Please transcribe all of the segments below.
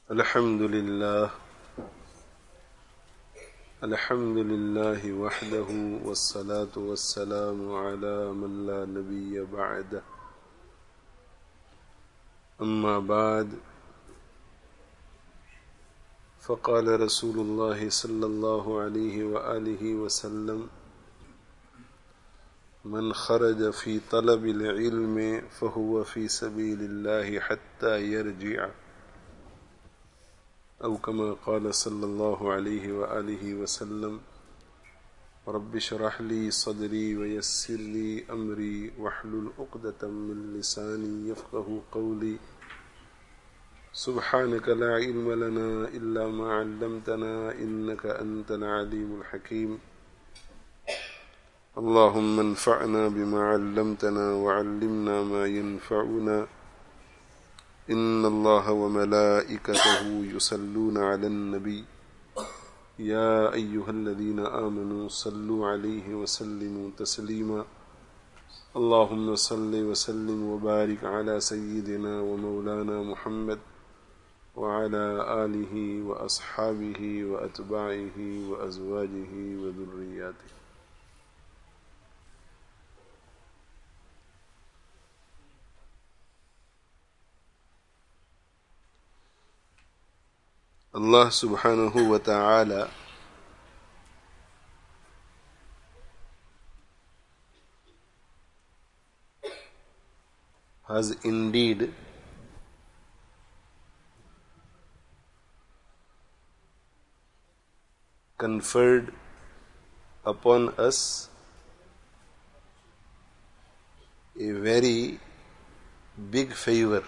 الحمد لله وحده والصلاة والسلام على من لا نبي بعده أما بعد فقال رسول الله صلى الله عليه وآله وسلم من خرج في طلب العلم فهو في سبيل الله حتى يرجع أو كما قال صلى الله عليه وآله وسلم رب اشرح لي صدري ويسر لي أمري واحلل عقدة من لساني يفقه قولي سبحانك لا علم لنا إلا ما علمتنا إنك أنت العليم الحكيم اللهم انفعنا بما علمتنا وعلمنا ما ينفعنا إن الله وملائكته يصلون على النبي يا أيها الذين آمنوا صلوا عليه وسلموا تسليما اللهم صل وسلم وبارك على سيدنا ومولانا محمد وعلى آله وأصحابه وأتباعه وأزواجه وذرياته. Allah subhanahu wa ta'ala has indeed conferred upon us a very big favor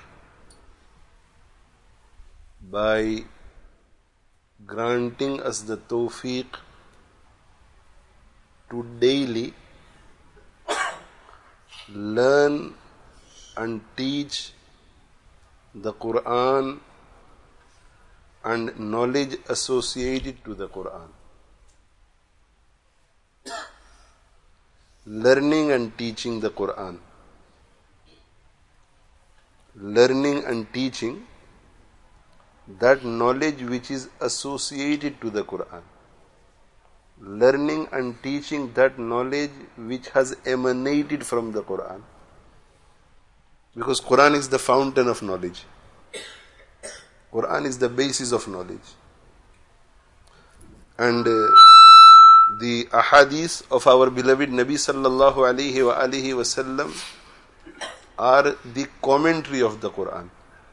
by granting us the tawfiq to daily learn and teach the Quran and knowledge associated to the Quran. Learning and teaching the Quran. Learning and teaching that knowledge which is associated to the Quran. Learning and teaching that knowledge which has emanated from the Quran. Because Quran is the fountain of knowledge. Quran is the basis of knowledge. And the ahadith of our beloved Nabi sallallahu alayhi wa alihi wasallam are the commentary of the Quran.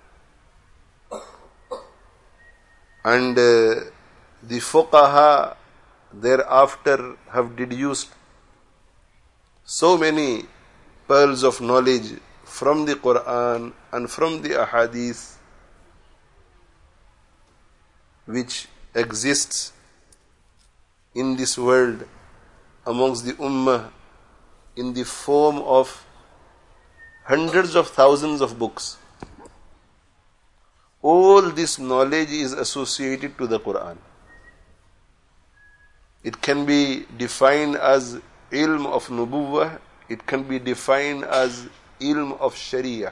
And the fuqaha thereafter have deduced so many pearls of knowledge from the Quran and from the ahadith which exists in this world amongst the ummah in the form of hundreds of thousands of books. All this knowledge is associated to the Quran. It can be defined as ilm of nubuwwah, it can be defined as ilm of sharia.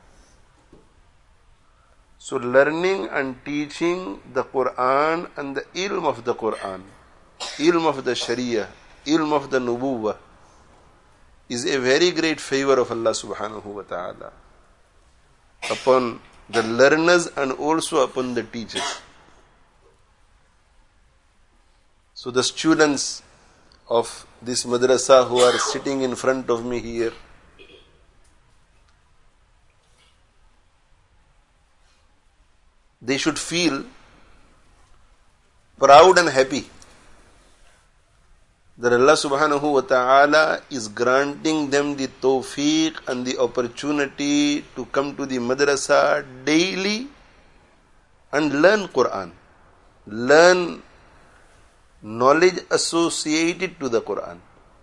So learning and teaching the Quran and the ilm of the Quran, ilm of the sharia, ilm of the nubuwwah is a very great favor of Allah subhanahu wa ta'ala upon the learners and also upon the teachers. So the students of this madrasa who are sitting in front of me here, they should feel proud and happy that Allah subhanahu wa ta'ala is granting them the tawfiq and the opportunity to come to the madrasa daily and learn Quran, learn knowledge associated to the Quran.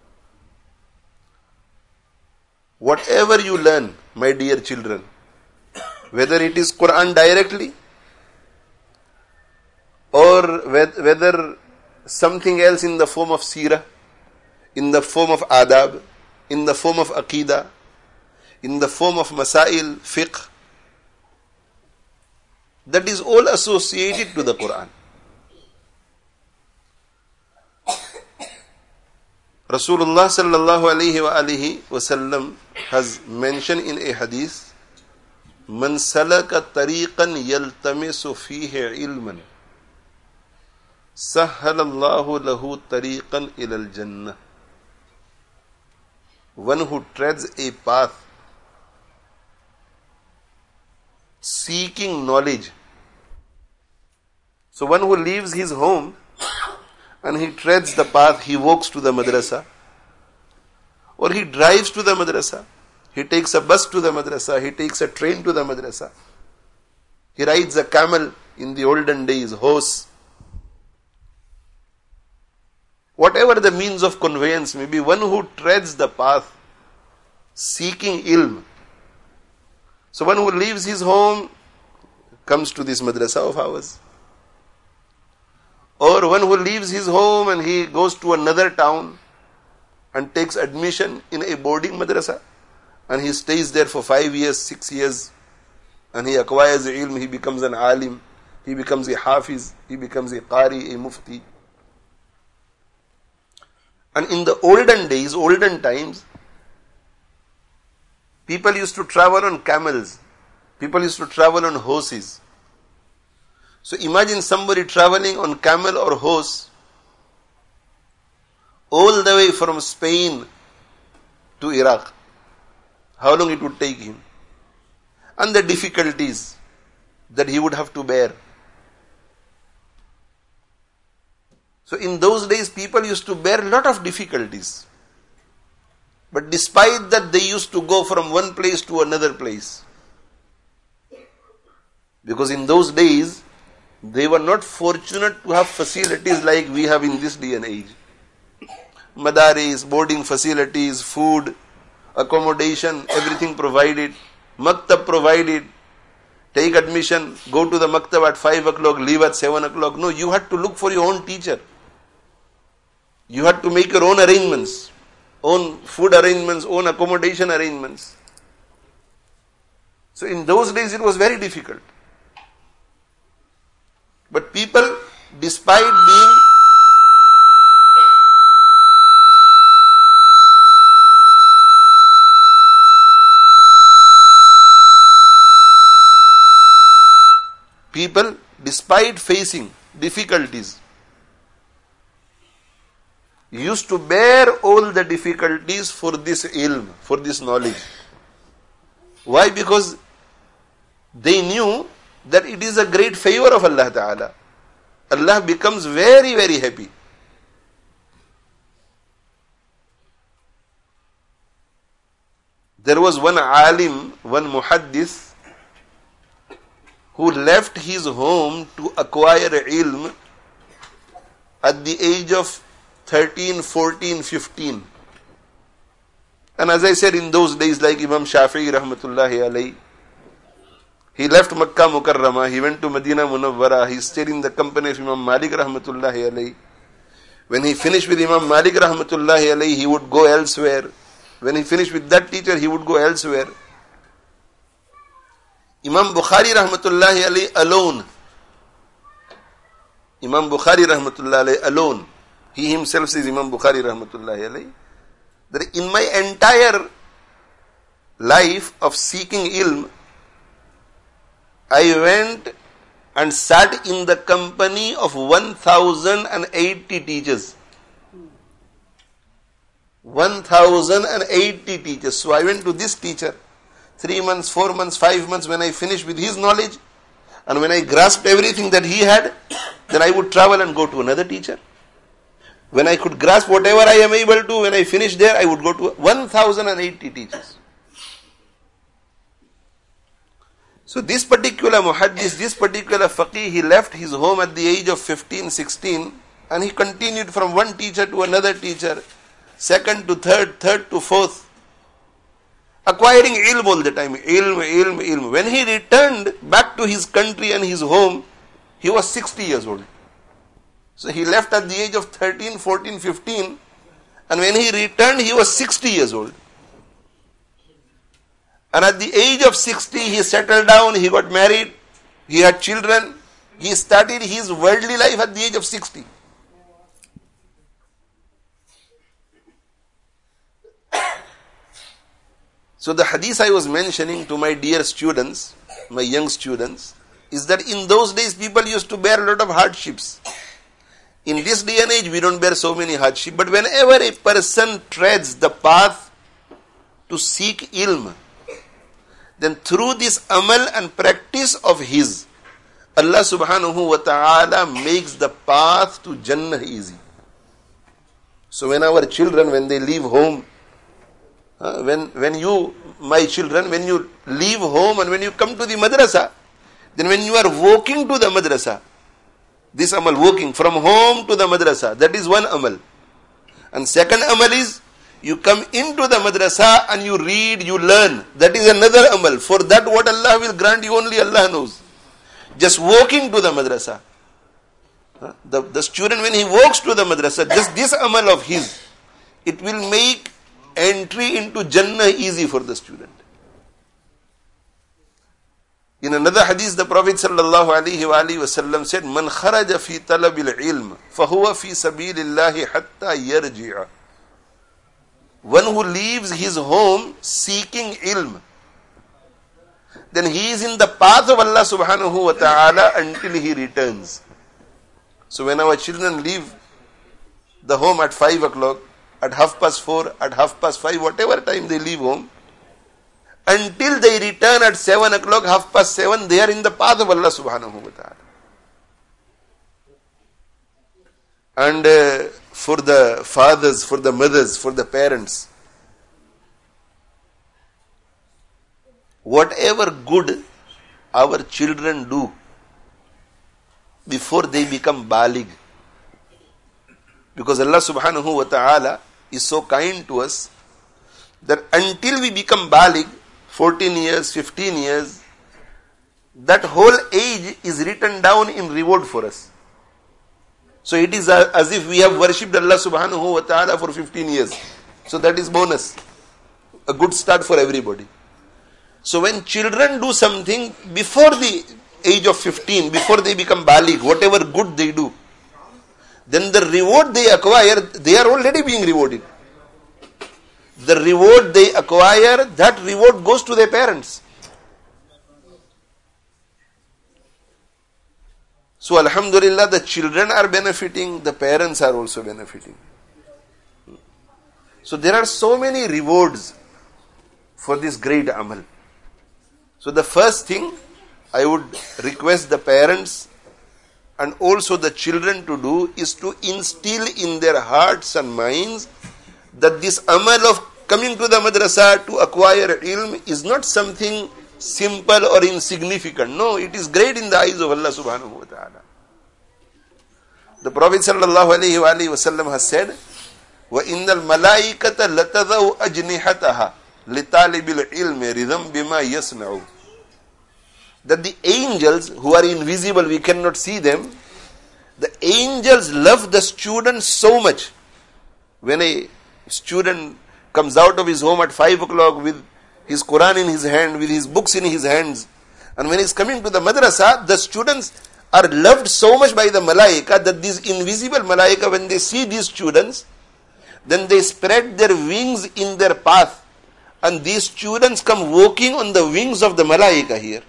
Whatever you learn, my dear children, whether it is Quran directly or whether something else in the form of seerah, in the form of adab, in the form of aqidah, in the form of masail, fiqh, that is all associated to the Quran. Rasulullah sallallahu alayhi wasallam has mentioned in a hadith, "Man salaka tariqan yaltamisu fihi ilman, sahhalallahu lahu tariqan ilal jannah." One who treads a path seeking knowledge. So one who leaves his home and he treads the path, he walks to the madrasa, or he drives to the madrasa, he takes a bus to the madrasa, he takes a train to the madrasa, he rides a camel, in the olden days, horse. Whatever the means of conveyance may be, one who treads the path seeking ilm. So one who leaves his home comes to this madrasa of ours. Or one who leaves his home and he goes to another town and takes admission in a boarding madrasa, and he stays there for 5 years, 6 years, and he acquires ilm, he becomes an alim, he becomes a hafiz, he becomes a qari, a mufti. And in the olden days, olden times, people used to travel on camels, people used to travel on horses. So imagine somebody traveling on camel or horse all the way from Spain to Iraq. How long it would take him? And the difficulties that he would have to bear. So in those days, people used to bear a lot of difficulties. But despite that, they used to go from one place to another place. Because in those days, they were not fortunate to have facilities like we have in this day and age. Madaris, boarding facilities, food, accommodation, everything provided. Maktab provided. Take admission, go to the maktab at 5 o'clock, leave at 7 o'clock. No, you had to look for your own teacher. You had to make your own arrangements, own food arrangements, own accommodation arrangements. So in those days it was very difficult. But people, despite being despite facing difficulties, used to bear all the difficulties for this ilm, for this knowledge. Why? Because they knew that it is a great favor of Allah Ta'ala. Allah becomes very, very happy. There was one alim, one muhaddis, who left his home to acquire ilm at the age of 13, 14, 15. And as I said, in those days, like Imam Shafi'i rahmatullahi alayhi, he left Makkah Mukarramah, he went to Medina Munawwara, he stayed in the company of Imam Malik rahmatullahi alayhi. When he finished with Imam Malik rahmatullahi alayhi, he would go elsewhere. When he finished with that teacher, he would go elsewhere. Imam Bukhari rahmatullahi alayhi alone. Imam Bukhari rahmatullahi alayhi alone. He himself says, Imam Bukhari rahmatullahi alayhi, that in my entire life of seeking ilm, I went and sat in the company of 1080 teachers. 1080 teachers. So I went to this teacher 3 months, 4 months, 5 months. When I finished with his knowledge and when I grasped everything that he had, then I would travel and go to another teacher. When I could grasp whatever I am able to, when I finished there, I would go to 1080 teachers. So this particular muhaddis, this particular faqih, he left his home at the age of 15, 16 and he continued from one teacher to another teacher, second to third, third to fourth, acquiring ilm all the time, ilm. When he returned back to his country and his home, he was 60 years old. So he left at the age of 13, 14, 15 and when he returned, he was 60 years old. And at the age of 60, he settled down, he got married, He had children. He started his worldly life at the age of 60. So the hadith I was mentioning to my dear students, my young students, is that in those days people used to bear a lot of hardships. In this day and age we don't bear so many hardships, but whenever a person treads the path to seek ilm, then through this amal and practice of his, Allah subhanahu wa ta'ala makes the path to Jannah easy. So when our children, when they leave home, when you, my children, when you leave home and when you come to the madrasa, then when you are walking to the madrasa, this amal, walking from home to the madrasa, that is one amal. And second amal is, you come into the madrasa and you read, you learn. That is another amal. For that what Allah will grant you, only Allah knows. Just walking to the madrasa. The student, when he walks to the madrasa, just this amal of his, it will make entry into Jannah easy for the student. In another hadith, the Prophet sallallahu alaihi wasallam said, "Man kharaja fi talabil ilm, fahuwa fi sabilillahi hatta yarji'a." One who leaves his home seeking ilm, then he is in the path of Allah subhanahu wa ta'ala until he returns. So when our children leave the home at 5 o'clock, at 4:30, at 5:30, whatever time they leave home, until they return at 7 o'clock, 7:30, they are in the path of Allah subhanahu wa ta'ala. And for the fathers, for the mothers, for the parents, whatever good our children do before they become baligh, because Allah subhanahu wa ta'ala is so kind to us that until we become baligh, 14 years, 15 years, that whole age is written down in reward for us. So it is as if we have worshipped Allah subhanahu wa ta'ala for 15 years. So that is bonus. A good start for everybody. So when children do something before the age of 15, before they become baligh, whatever good they do, then the reward they acquire, they are already being rewarded. The reward they acquire, that reward goes to their parents. So alhamdulillah, the children are benefiting, the parents are also benefiting. So there are so many rewards for this great amal. So the first thing I would request the parents and also the children to do is to instill in their hearts and minds that this amal of coming to the madrasa to acquire ilm is not something simple or insignificant. No, it is great in the eyes of Allah subhanahu wa ta'ala. The Prophet sallallahu alayhi wa sallam has said, وَإِنَّ الْمَلَائِكَةَ لَتَذَوْ أَجْنِحَتَهَا لِطَالِبِ الْعِلْمِ رِذًا بِمَا يَصْنَعُ. That the angels who are invisible, we cannot see them, the angels love the student so much. When a student comes out of his home at 5 o'clock with his Quran in his hand, with his books in his hands, and when he is coming to the madrasa, the students are loved so much by the malaika that these invisible malaika, when they see these students, then they spread their wings in their path, and these students come walking on the wings of the malaika here.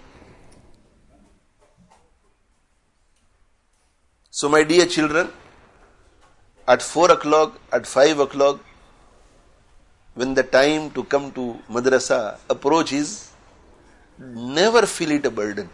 So my dear children, at 4 o'clock, at 5 o'clock, when the time to come to madrasa approaches, never feel it a burden.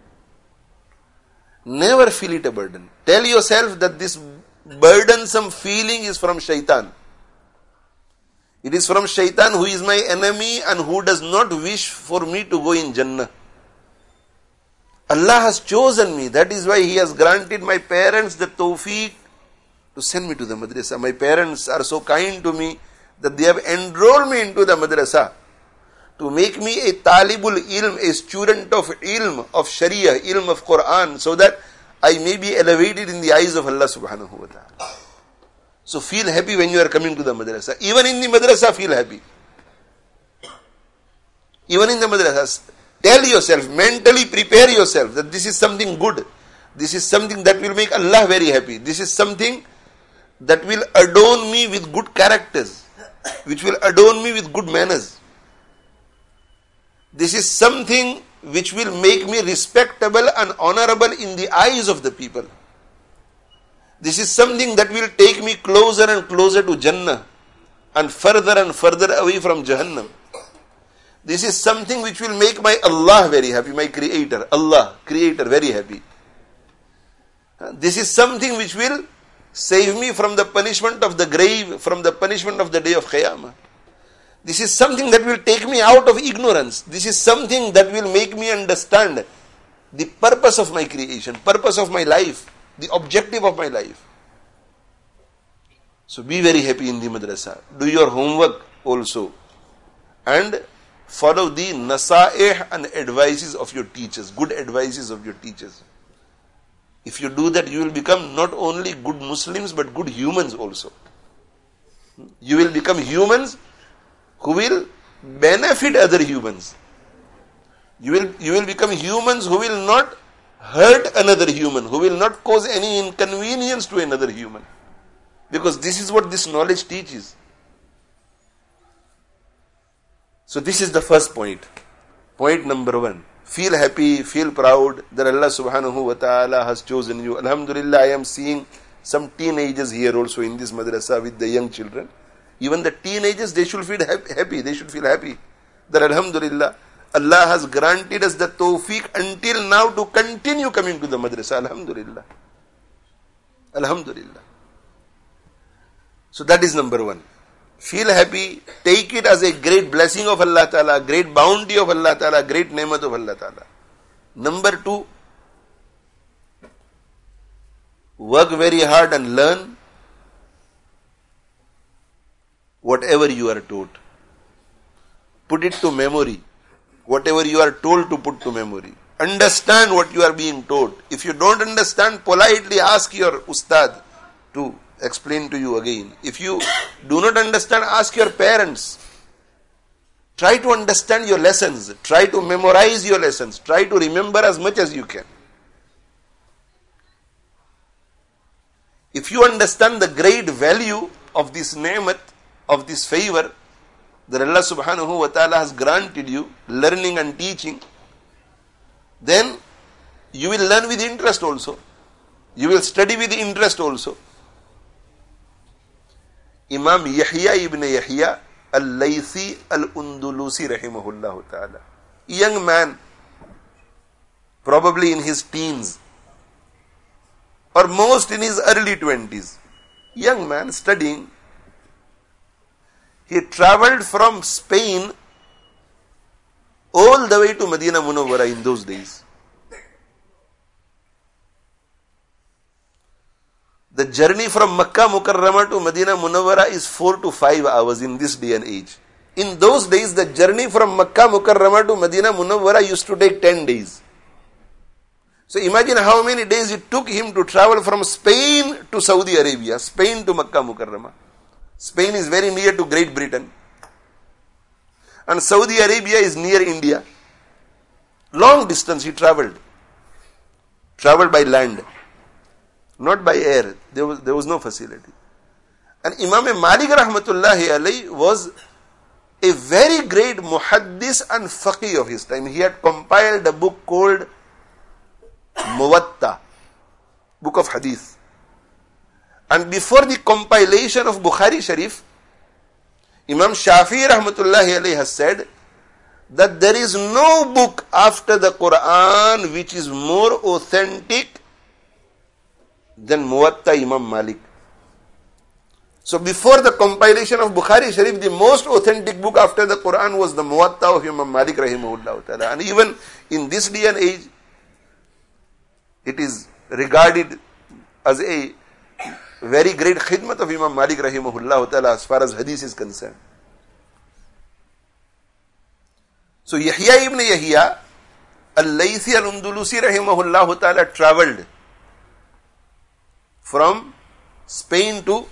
Never feel it a burden. Tell yourself that this burdensome feeling is from shaitan. It is from shaitan, who is my enemy and who does not wish for me to go in Jannah. Allah has chosen me. That is why He has granted my parents the tawfiq to send me to the madrasa. My parents are so kind to me that they have enrolled me into the madrasa to make me a talibul ilm, a student of ilm, of sharia, ilm of Quran, so that I may be elevated in the eyes of Allah subhanahu wa ta'ala. So feel happy when you are coming to the madrasa. Even in the madrasa, feel happy. Even in the madrasa, Tell yourself, mentally prepare yourself that this is something good. This is something that will make Allah very happy. This is something that will adorn me with good characters, which will adorn me with good manners. This is something which will make me respectable and honorable in the eyes of the people. This is something that will take me closer and closer to Jannah and further away from Jahannam. This is something which will make my Allah very happy, my Creator, Allah, Creator, very happy. This is something which will save me from the punishment of the grave, from the punishment of the day of Qiyamah. This is something that will take me out of ignorance. This is something that will make me understand the purpose of my creation, purpose of my life, the objective of my life. So be very happy in the madrasa. Do your homework also. And follow the nasa'ih and advices of your teachers, good advices of your teachers. If you do that, you will become not only good Muslims, but good humans also. You will become humans who will benefit other humans. You will become humans who will not hurt another human, who will not cause any inconvenience to another human. Because this is what this knowledge teaches. So this is the first point. Point number 1. Feel happy, feel proud that Allah subhanahu wa ta'ala has chosen you. Alhamdulillah, I am seeing some teenagers here also in this madrasa with the young children. Even the teenagers, they should feel happy. They should feel happy that Alhamdulillah, Allah has granted us the tawfiq until now to continue coming to the madrasa. Alhamdulillah. Alhamdulillah. So that is number 1. Feel happy, take it as a great blessing of Allah Ta'ala, great bounty of Allah Ta'ala, great nemat of Allah Ta'ala. Number 2, work very hard and learn whatever you are taught. Put it to memory. Whatever you are told to put to memory. Understand what you are being taught. If you don't understand, politely ask your ustad to explain to you again. If you do not understand, ask your parents. Try to understand your lessons. Try to memorize your lessons. Try to remember as much as you can. If you understand the great value of this ni'mat, of this favor that Allah subhanahu wa ta'ala has granted you, learning and teaching, then you will learn with interest also. You will study with interest also. Imam Yahya ibn Yahya al-Laythi al-Undulusi rahimahullah ta'ala. Young man, probably in his teens, or most in his early 20s. Young man studying. He travelled from Spain all the way to Medina Munawwara in those days. The journey from Makkah Mukarramah to Medina Munawwara is 4 to 5 hours in this day and age. In those days, the journey from Makkah Mukarramah to Medina Munawwara used to take 10 days. So imagine how many days it took him to travel from Spain to Saudi Arabia, Spain to Makkah Mukarramah. Spain is very near to Great Britain. And Saudi Arabia is near India. Long distance he travelled. Travelled by land. Not by air. There was no facility. And Imam Malik rahmatullahi alayhi was a very great muhaddis and faqih of his time. He had compiled a book called Muwatta, book of hadith. And before the compilation of Bukhari Sharif, Imam Shafi'i rahmatullahi alayhi has said that there is no book after the Quran which is more authentic than Muwatta Imam Malik. So before the compilation of Bukhari Sharif, the most authentic book after the Quran was the Muwatta of Imam Malik rahimahullah ta'ala. And even in this day and age, it is regarded as a very great khidmat of Imam Malik rahimahullah ta'ala as far as hadith is concerned. So Yahya ibn Yahya al-Laythi al-Undulusi rahimahullah ta'ala travelled from Spain to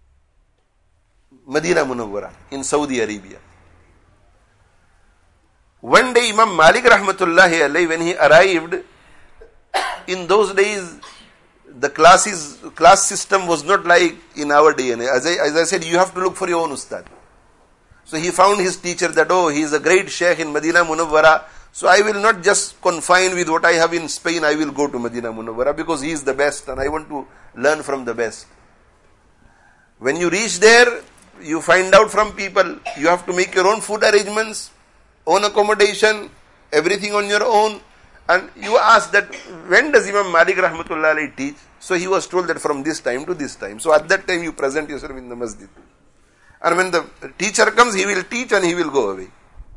Medina Munawwara in Saudi Arabia. One day Imam Malik rahmatullahi alayhi, when he arrived, in those days the class system was not like in our day. As I said, you have to look for your own ustad. So he found his teacher that, oh, he is a great sheikh in Medina Munawwara, so I will not just confine with what I have in Spain, I will go to Medina Munawwara because he is the best and I want to learn from the best. When you reach there, you find out from people, you have to make your own food arrangements, own accommodation, everything on your own. And you ask that, when does Imam Malik rahmatullah alayhi teach? So he was told that from this time to this time. So at that time you present yourself in the masjid. And when the teacher comes, he will teach and he will go away.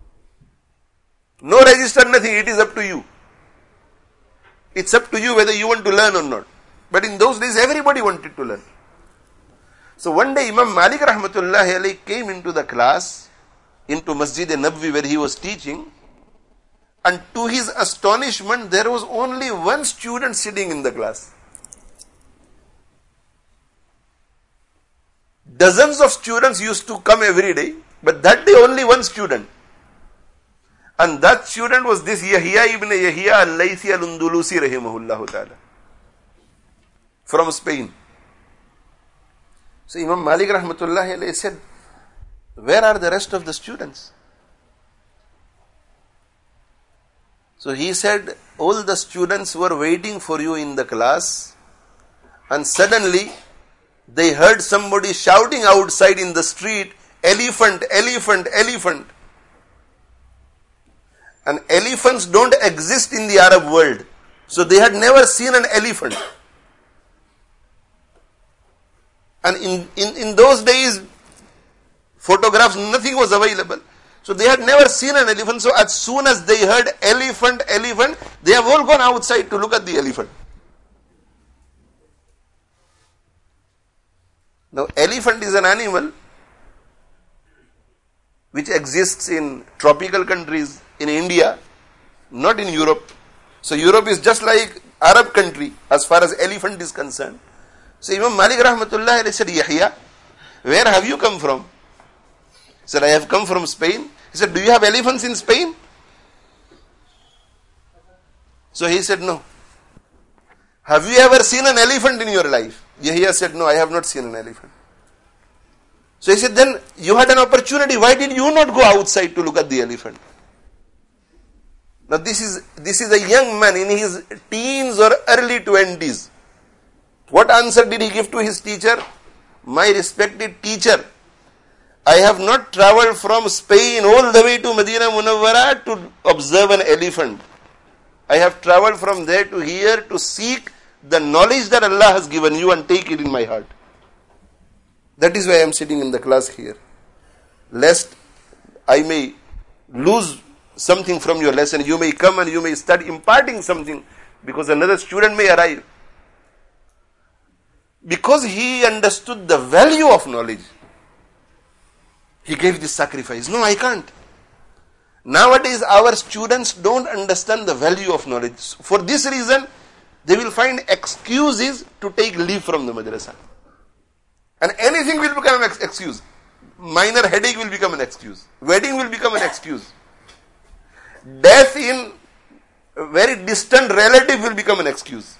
No register, nothing. It is up to you. It's up to you whether you want to learn or not. But in those days, everybody wanted to learn. So one day Imam Malik rahmatullahi alayhi came into the class, into Masjid Nabwi where he was teaching, and to his astonishment, there was only one student sitting in the class. Dozens of students used to come every day, but that day only one student. And that student was this Yahya ibn Yahya al-Laythi al-Undulusi rahimahullah ta'ala, from Spain. So Imam Malik rahmatullahi alayhi said, where are the rest of the students? So he said, all the students were waiting for you in the class, and suddenly they heard somebody shouting outside in the street, elephant, elephant, elephant. And elephants don't exist in the Arab world. So they had never seen an elephant. And in those days, photographs, nothing was available. So they had never seen an elephant. So as soon as they heard elephant, elephant, they have all gone outside to look at the elephant. Now, elephant is an animal which exists in tropical countries, in India, not in Europe. So Europe is just like Arab country as far as elephant is concerned. So Imam Malik rahmatullah said, Yahya, where have you come from? He said, I have come from Spain. He said, do you have elephants in Spain? So he said, no. Have you ever seen an elephant in your life? Yahya said, no, I have not seen an elephant. So he said, then you had an opportunity. Why did you not go outside to look at the elephant? Now this is a young man in his teens or early 20s. What answer did he give to his teacher? My respected teacher, I have not traveled from Spain all the way to Medina Munawwara to observe an elephant. I have traveled from there to here to seek the knowledge that Allah has given you and take it in my heart. That is why I am sitting in the class here. Lest I may lose something from your lesson. You may come and you may start imparting something because another student may arrive. Because he understood the value of knowledge, he gave this sacrifice. No, I can't. Nowadays, our students don't understand the value of knowledge. For this reason, they will find excuses to take leave from the madrasa. And anything will become an excuse. Minor headache will become an excuse. Wedding will become an excuse. Death in a very distant relative will become an excuse.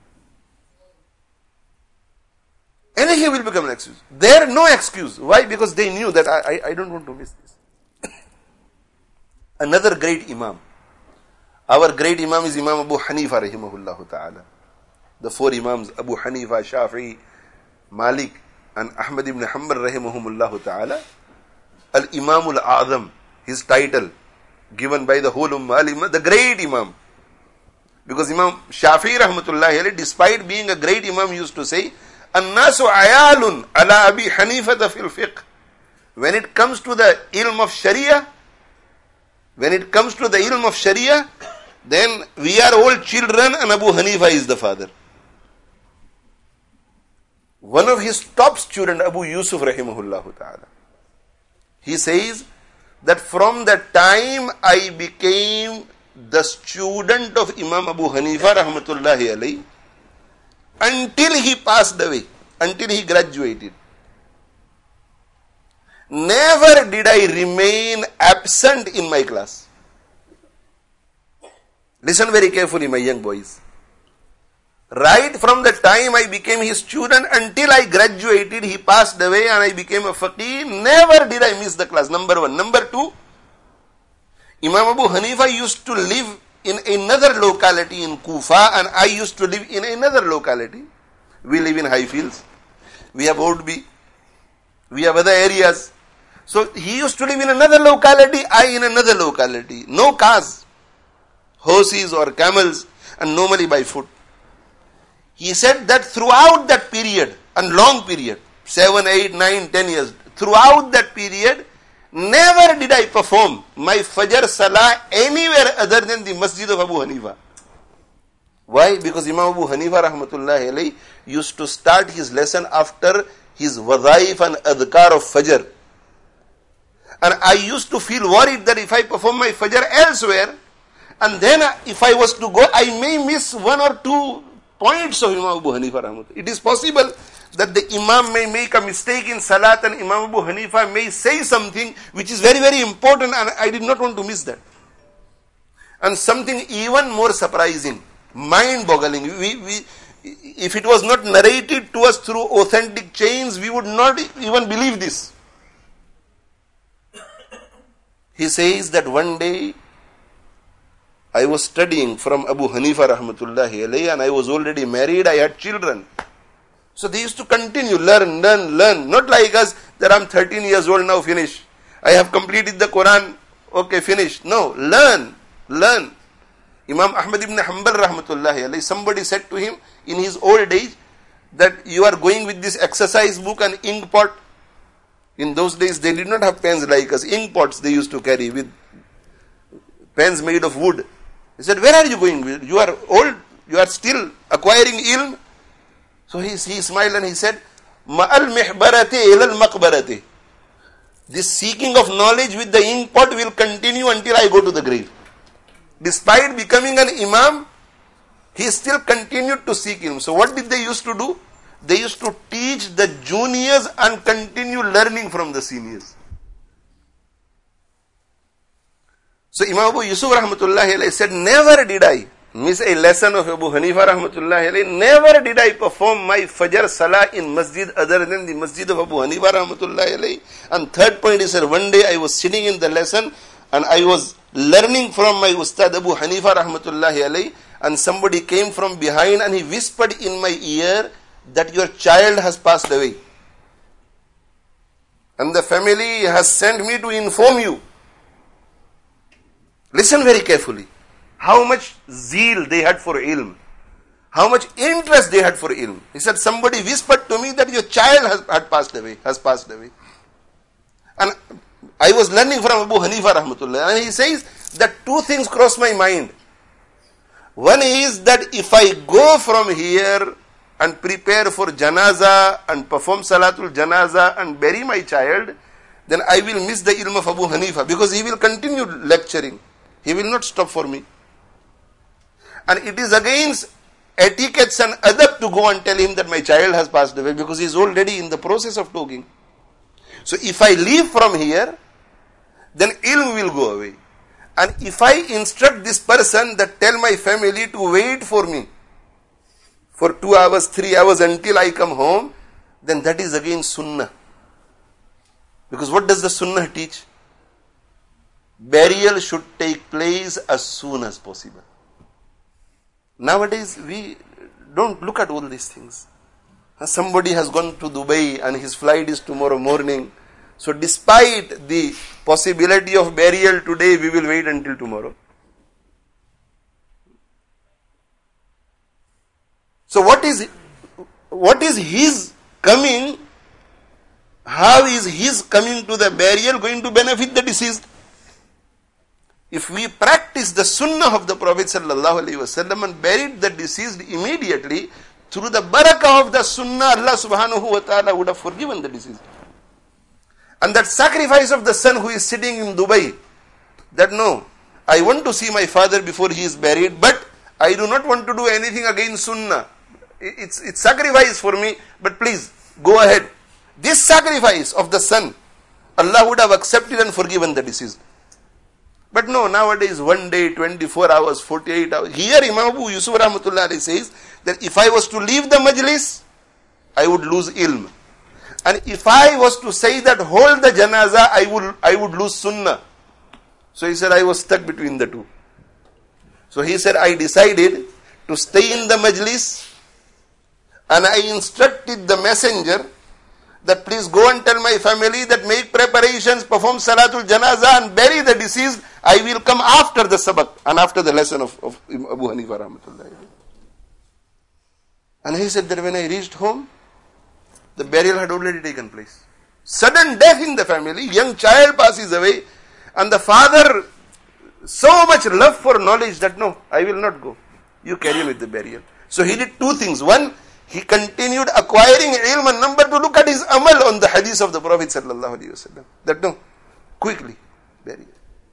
Anything will become an excuse. There, no excuse. Why? Because they knew that I don't want to miss this. Another great Imam. Our great Imam is Imam Abu Hanifa rahimahullah ta'ala. The four Imams, Abu Hanifa, Shafi'i, Malik, and Ahmad ibn Hanbal rahimahumullah ta'ala. Al-Imam al-Azam, his title, given by the whole Ummah, the great Imam. Because Imam Shafi'i rahmatullahi alayhi, despite being a great Imam, used to say, An-nasu ayalun ala Abi Hanifata fil fiqh. When it comes to the ilm of Sharia, then we are all children and Abu Hanifa is the father. One of his top students, Abu Yusuf rahimahullah ta'ala, he says that from the time I became the student of Imam Abu Hanifa rahmatullahi alayhi, until he passed away, until he graduated, never did I remain absent in my class. Listen very carefully, my young boys. Right from the time I became his student until I graduated, he passed away and I became a faqih. Never did I miss the class. Number one. Number two, Imam Abu Hanifa used to live in another locality in Kufa and I used to live in another locality. We live in Highfields. We have Oldby. We have other areas. So he used to live in another locality, I in another locality. No cars, horses or camels, and normally by foot. He said that throughout that period, and long period, 7, 8, 9, 10 years, throughout that period, never did I perform my Fajr Salah anywhere other than the Masjid of Abu Hanifa. Why? Because Imam Abu Hanifa rahmatullahi alayhi used to start his lesson after his Wadhaif and Adhkar of Fajr. And I used to feel worried that if I perform my Fajr elsewhere, and then if I was to go, I may miss 1 or 2 points of Imam Abu Hanifa rahmatullah. It is possible that the Imam may make a mistake in Salat and Imam Abu Hanifa may say something which is very, very important and I did not want to miss that. And something even more surprising, mind-boggling. If it was not narrated to us through authentic chains, we would not even believe this. He says that one day I was studying from Abu Hanifa rahmatullahi alayhi and I was already married, I had children. So they used to continue, learn. Not like us that I'm 13 years old now, finish. I have completed the Quran, okay, finish. No, learn. Imam Ahmad ibn Hanbal rahmatullahi alayhi, somebody said to him in his old age that you are going with this exercise book and ink pot. In those days they did not have pens like us, ink pots they used to carry with pens made of wood. He said, where are you going? You are old, you are still acquiring ilm. So he smiled and he said, Ma'al mihbarati ilal maqbarati. This seeking of knowledge with the ink pot will continue until I go to the grave. Despite becoming an imam, he still continued to seek ilm. So what did they used to do? They used to teach the juniors and continue learning from the seniors. So Imam Abu Yusuf rahmatullahi alayhi said, never did I miss a lesson of Abu Hanifa rahmatullahi alayhi. Never did I perform my Fajr Salah in masjid other than the masjid of Abu Hanifa rahmatullahi alayhi. And third point is that one day I was sitting in the lesson and I was learning from my Ustad Abu Hanifa rahmatullahi alayhi, and somebody came from behind and he whispered in my ear that your child has passed away. And the family has sent me to inform you. Listen very carefully. How much zeal they had for ilm. How much interest they had for ilm. He said, somebody whispered to me that your child has passed away. And I was learning from Abu Hanifa rahmatullah. And he says that 2 things cross my mind. One is that if I go from here and prepare for janaza and perform salatul janaza and bury my child, then I will miss the ilm of Abu Hanifa because he will continue lecturing. He will not stop for me. And it is against etiquettes and adab to go and tell him that my child has passed away because he is already in the process of talking. So if I leave from here, then ilm will go away. And if I instruct this person that tell my family to wait for me for 2 hours, 3 hours until I come home, then that is against sunnah. Because what does the sunnah teach? Burial should take place as soon as possible. Nowadays we don't look at all these things. Somebody has gone to Dubai and his flight is tomorrow morning. So despite the possibility of burial today, we will wait until tomorrow. So what is his coming? How is his coming to the burial going to benefit the deceased? If we practice the sunnah of the Prophet ﷺ and buried the deceased immediately, through the barakah of the sunnah, Allah subhanahu wa ta'ala would have forgiven the deceased. And that sacrifice of the son who is sitting in Dubai, that no, I want to see my father before he is buried, but I do not want to do anything against sunnah. It's sacrifice for me, but please go ahead. This sacrifice of the son, Allah would have accepted and forgiven the deceased. But no, nowadays 1 day, 24 hours, 48 hours. Here Imam Abu Yusuf Rahmatullah Alayhi says that if I was to leave the majlis, I would lose ilm. And if I was to say that hold the janaza, I would lose sunnah. So he said, I was stuck between the two. So he said, I decided to stay in the majlis, and I instructed the messenger that please go and tell my family that make preparations, perform Salatul Janaza and bury the deceased. I will come after the sabak and after the lesson of Abu Hanifa Rahmatullah. And he said that when I reached home, the burial had already taken place. Sudden death in the family, young child passes away, and the father, so much love for knowledge that no, I will not go. You carry on with the burial. So he did two things. One, he continued acquiring ilm, and number two, look at his amal on the hadith of the Prophet sallallahu alaihi wasallam. That no, quickly, burial.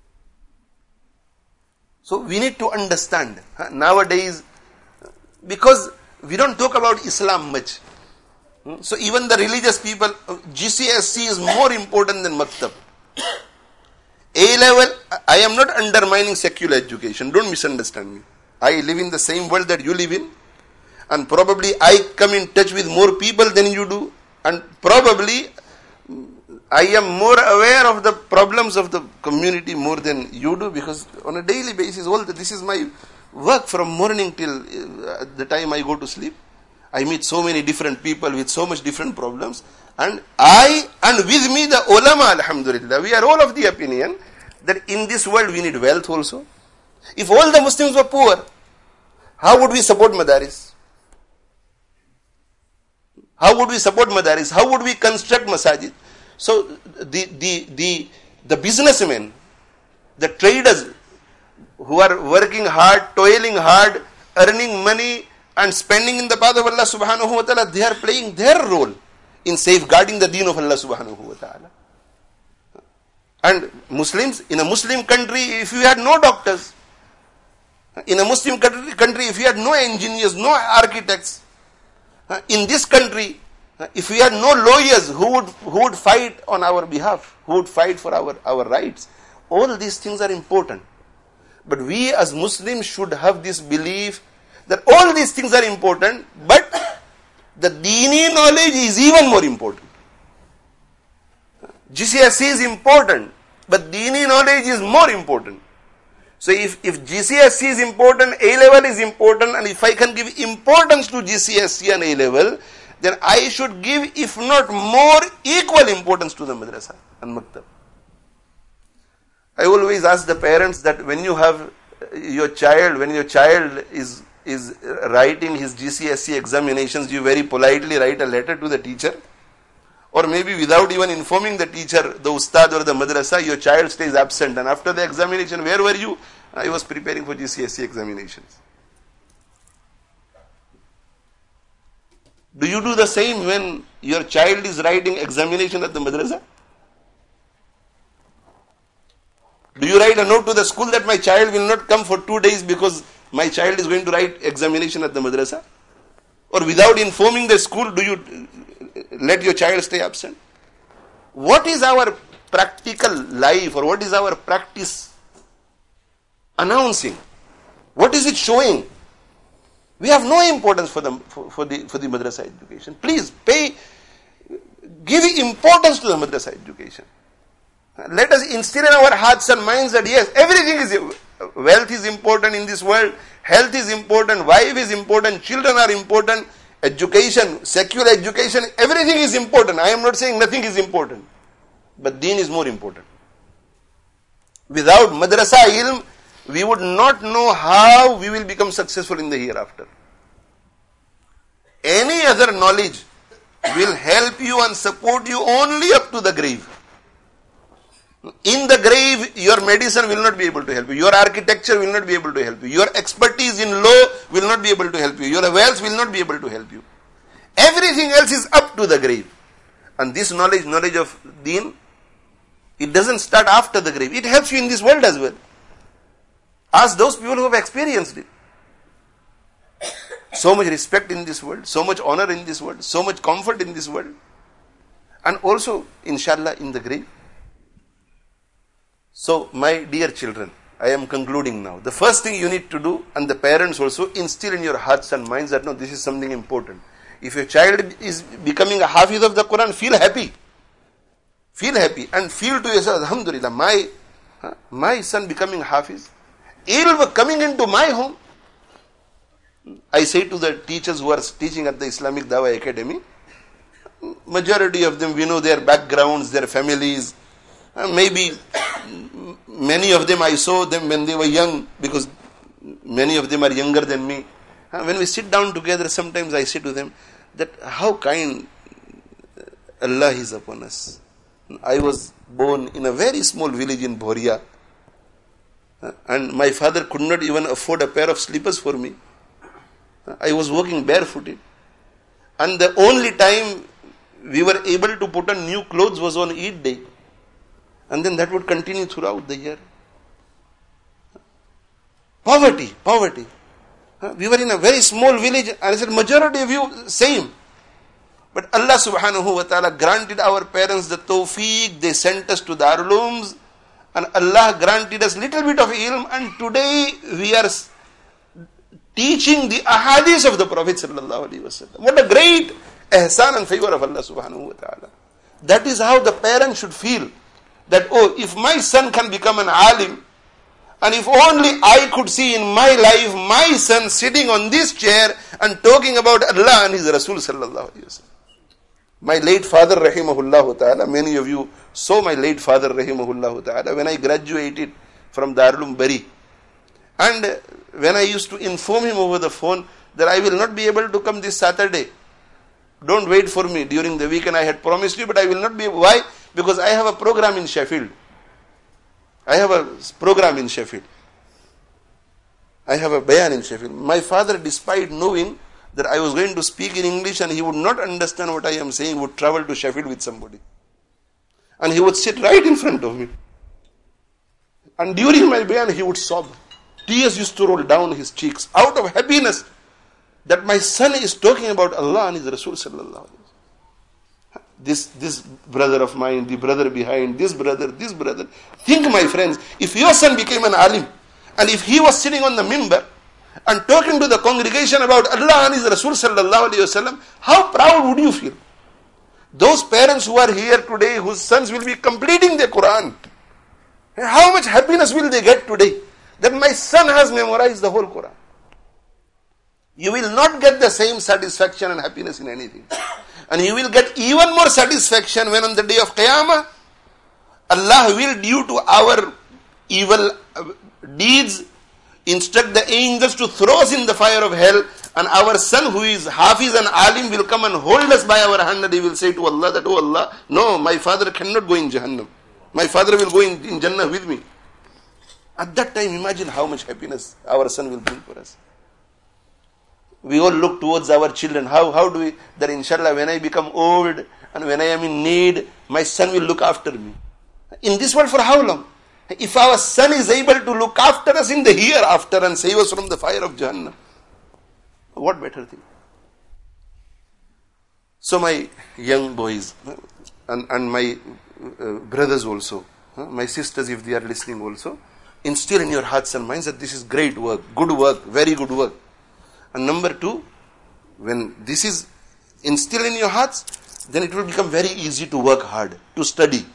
So we need to understand nowadays, because we don't talk about Islam much. So even the religious people, GCSE is more important than Maktab. A-level, I am not undermining secular education. Don't misunderstand me. I live in the same world that you live in. And probably I come in touch with more people than you do. And probably I am more aware of the problems of the community more than you do. Because on a daily basis, this is my work from morning till the time I go to sleep. I meet so many different people with so much different problems. And with me the ulama, alhamdulillah, we are all of the opinion that in this world we need wealth also. If all the Muslims were poor, how would we support madaris? How would we support madaris? How would we construct masajid? So the businessmen, the traders who are working hard, toiling hard, earning money and spending in the path of Allah subhanahu wa ta'ala, they are playing their role in safeguarding the deen of Allah subhanahu wa ta'ala. And Muslims, in a Muslim country, if you had no doctors, in a Muslim country, if you had no engineers, no architects, in this country, if we had no lawyers who would fight on our behalf, who would fight for our rights, all these things are important. But we as Muslims should have this belief that all these things are important, but the Deeni knowledge is even more important. GCSE is important, but Deeni knowledge is more important. So if GCSE is important, A-level is important, and if I can give importance to GCSE and A-level, then I should give, if not more, equal importance to the madrasa and maktab. I always ask the parents that when you have your child, when your child is writing his GCSE examinations, you very politely write a letter to the teacher, or maybe without even informing the teacher, the ustad or the madrasa, your child stays absent, and after the examination, where were you? I was preparing for GCSE examinations. Do you do the same when your child is writing examination at the madrasa? Do you write a note to the school that my child will not come for 2 days because my child is going to write examination at the madrasa? Or without informing the school, do you let your child stay absent? What is our practical life, or what is our practice announcing? What is it showing? We have no importance for the madrasa education. Please give importance to the madrasa education. Let us instill in our hearts and minds that yes, everything is, wealth is important in this world, health is important, wife is important, children are important, education, secular education, everything is important. I am not saying nothing is important, but deen is more important. Without madrasa ilm, we would not know how we will become successful in the hereafter. Any other knowledge will help you and support you only up to the grave. In the grave, your medicine will not be able to help you. Your architecture will not be able to help you. Your expertise in law will not be able to help you. Your wealth will not be able to help you. Everything else is up to the grave. And this knowledge of deen, it doesn't start after the grave. It helps you in this world as well. Ask those people who have experienced it. So much respect in this world, so much honor in this world, so much comfort in this world. And also, inshallah, in the grave. So, my dear children, I am concluding now. The first thing you need to do, and the parents also, instill in your hearts and minds that no, this is something important. If your child is becoming a hafiz of the Quran, feel happy. Feel happy and feel to yourself, Alhamdulillah, my son becoming hafiz. Ilm coming into my home. I say to the teachers who are teaching at the Islamic Dawah Academy, majority of them, we know their backgrounds, their families. Maybe many of them, I saw them when they were young, because many of them are younger than me. When we sit down together, sometimes I say to them that how kind Allah is upon us. I was born in a very small village in Bhoria, and my father could not even afford a pair of slippers for me. I was walking barefooted, and the only time we were able to put on new clothes was on Eid day, and then that would continue throughout the year. Poverty. We were in a very small village, and I said, majority of you, same. But Allah subhanahu wa ta'ala granted our parents the tawfiq, they sent us to Darul Ulooms, and Allah granted us little bit of ilm, and today we are teaching the ahadith of the Prophet sallallahu alaihi wasallam. What a great ihsan and favor of Allah subhanahu wa ta'ala. That is how the parent should feel. That, oh, if my son can become an alim, and if only I could see in my life my son sitting on this chair and talking about Allah and His Rasul sallallahu alaihi wasallam. My late father rahimahullah ta'ala, many of you saw my late father rahimahullah ta'ala when I graduated from Darul Uloom Bari. And when I used to inform him over the phone that I will not be able to come this Saturday, don't wait for me during the weekend, I had promised you, but I will not be. Why? Because I have a program in Sheffield. I have a program in Sheffield. I have a bayan in Sheffield. My father, despite knowing that I was going to speak in English and he would not understand what I am saying, would travel to Sheffield with somebody. And he would sit right in front of me. And during my bayan, he would sob. Tears used to roll down his cheeks out of happiness that my son is talking about Allah and His Rasul sallallahu alaihi wasallam. This brother of mine, the brother behind, this brother. Think, my friends, if your son became an alim, and if he was sitting on the mimbar and talking to the congregation about Allah and His Rasul sallallahu alaihi wasallam, how proud would you feel? Those parents who are here today, whose sons will be completing the Quran, how much happiness will they get today? That my son has memorized the whole Quran. You will not get the same satisfaction and happiness in anything. And you will get even more satisfaction when on the day of Qiyamah, Allah will, due to our evil deeds, instruct the angels to throw us in the fire of hell, and our son who is Hafiz and Alim will come and hold us by our hand, and he will say to Allah that, oh Allah, no, my father cannot go in Jahannam. My father will go in Jannah with me. At that time, imagine how much happiness our son will bring for us. We all look towards our children. How do we, that inshallah when I become old and when I am in need, my son will look after me. In this world for how long? If our son is able to look after us in the hereafter and save us from the fire of Jahannam, what better thing? So my young boys and my brothers also, my sisters if they are listening also, instill in your hearts and minds that this is great work, good work, very good work. And number two, when this is instilled in your hearts, then it will become very easy to work hard, to study.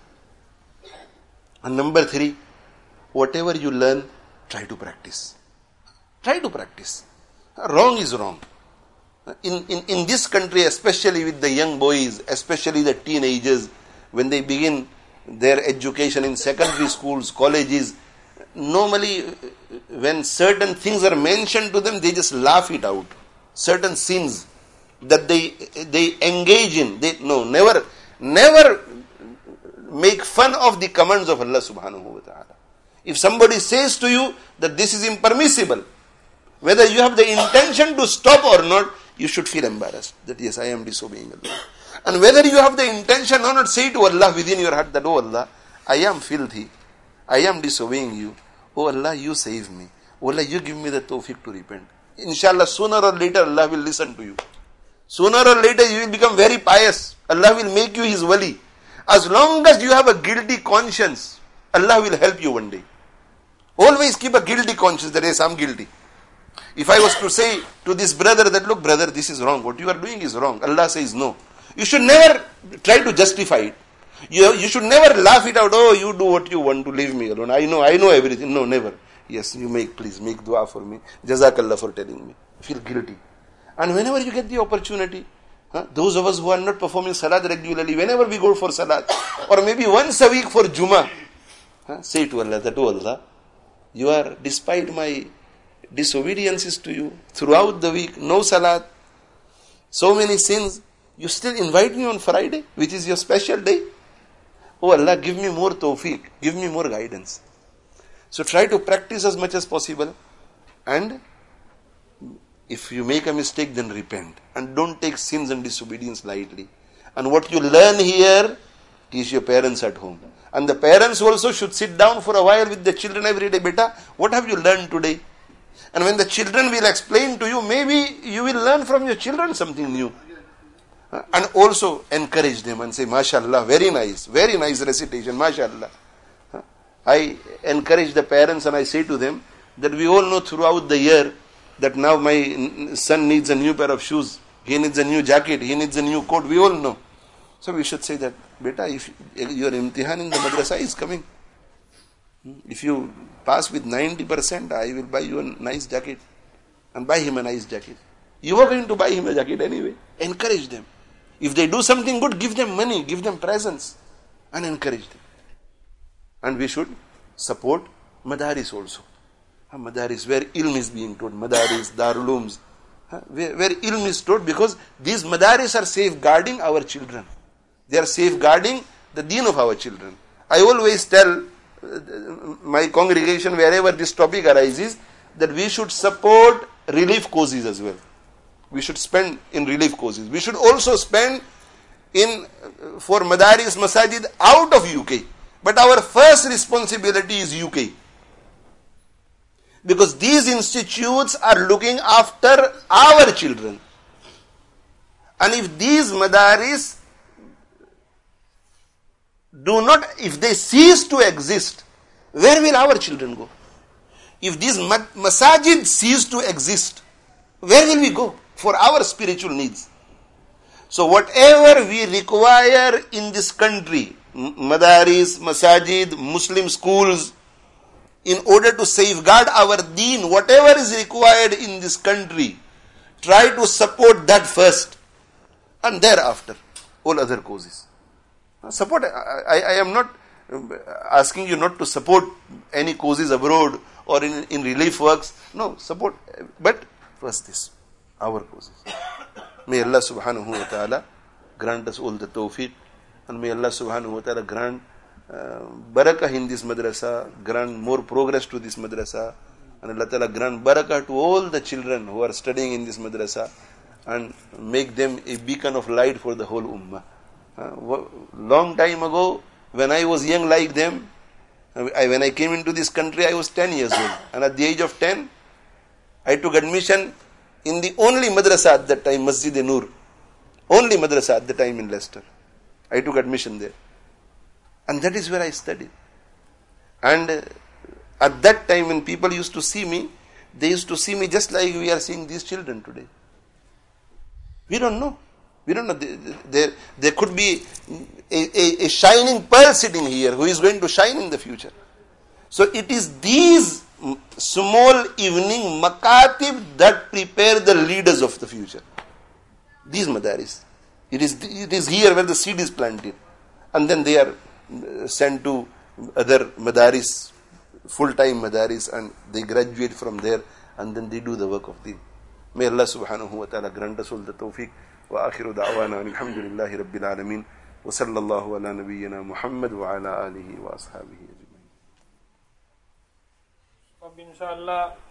And number three, whatever you learn, try to practice. Try to practice. Wrong is wrong. In this country, especially with the young boys, especially the teenagers, when they begin their education in secondary schools, colleges, normally when certain things are mentioned to them, they just laugh it out. Certain sins that they engage in, never make fun of the commands of Allah subhanahu wa ta'ala. If somebody says to you that this is impermissible, whether you have the intention to stop or not, you should feel embarrassed that yes, I am disobeying Allah. And whether you have the intention or not, say to Allah within your heart that, oh Allah, I am filthy, I am disobeying you. Oh Allah, you save me. Oh Allah, you give me the tawfiq to repent. Inshallah, sooner or later Allah will listen to you. Sooner or later you will become very pious. Allah will make you His wali. As long as you have a guilty conscience, Allah will help you one day. Always keep a guilty conscience that yes, I'm guilty. If I was to say to this brother that, look brother, this is wrong, what you are doing is wrong, Allah says no. You should never try to justify it. You should never laugh it out, oh, you do what you want to, leave me alone. I know everything. No, never. Yes, please make dua for me. Jazakallah for telling me. Feel guilty. And whenever you get the opportunity, those of us who are not performing salat regularly, whenever we go for salat, or maybe once a week for Jummah, say to Allah that, oh Allah, you are, despite my disobediences to you, throughout the week, no salat, so many sins, you still invite me on Friday, which is your special day. Oh Allah, give me more tawfiq, give me more guidance. So try to practice as much as possible, and if you make a mistake, then repent. And don't take sins and disobedience lightly. And what you learn here, teach your parents at home. And the parents also should sit down for a while with the children every day. Beta, what have you learned today? And when the children will explain to you, maybe you will learn from your children something new. And also encourage them and say, MashaAllah, very nice recitation, MashaAllah. I encourage the parents and I say to them that we all know throughout the year that now my son needs a new pair of shoes, he needs a new jacket, he needs a new coat, we all know. So we should say that, beta, if your imtihan in the madrasa is coming, if you pass with 90%, I will buy you a nice jacket, and buy him a nice jacket. You are going to buy him a jacket anyway. Encourage them. If they do something good, give them money, give them presents, and encourage them. And we should support madaris also. Madaris, where ilm is being taught, madaris, darulums, where ilm is taught, because these madaris are safeguarding our children. They are safeguarding the deen of our children. I always tell my congregation, wherever this topic arises, that we should support relief causes as well. We should spend in relief causes. We should also spend for madaris, masajid out of UK. But our first responsibility is UK. Because these institutes are looking after our children. And if these madaris if they cease to exist, where will our children go? If these masajid cease to exist, where will we go for our spiritual needs? So whatever we require in this country, madaris, masajid, Muslim schools, in order to safeguard our deen, whatever is required in this country, try to support that first, and thereafter all other causes. Support. I am not asking you not to support any causes abroad or in relief works. No, support. But first this, our causes. May Allah subhanahu wa ta'ala grant us all the tawfiq, and may Allah subhanahu wa ta'ala grant barakah in this madrasa, grant more progress to this madrasa, and Allah ta'ala grant barakah to all the children who are studying in this madrasa, and make them a beacon of light for the whole ummah. Long time ago, when I was young like them, when I came into this country, I was 10 years old. And at the age of 10, I took admission in the only madrasa at that time, Masjid-e-Noor. Only madrasa at the time in Leicester. I took admission there. And that is where I studied. And at that time, when people used to see me, they used to see me just like we are seeing these children today. We don't know. We don't know. There could be a shining pearl sitting here who is going to shine in the future. So it is these small evening makatib that prepare the leaders of the future. These madaris. It is here where the seed is planted. And then they are sent to other madaris, full-time madaris, and they graduate from there, and then they do the work of deen. May Allah subhanahu wa ta'ala grant us all the tawfiq. وآخر دعوانا الحمد لله رب العالمين وصلى الله على نبينا محمد وعلى آله وأصحابه أجمعين. अब इंशाअल्लाह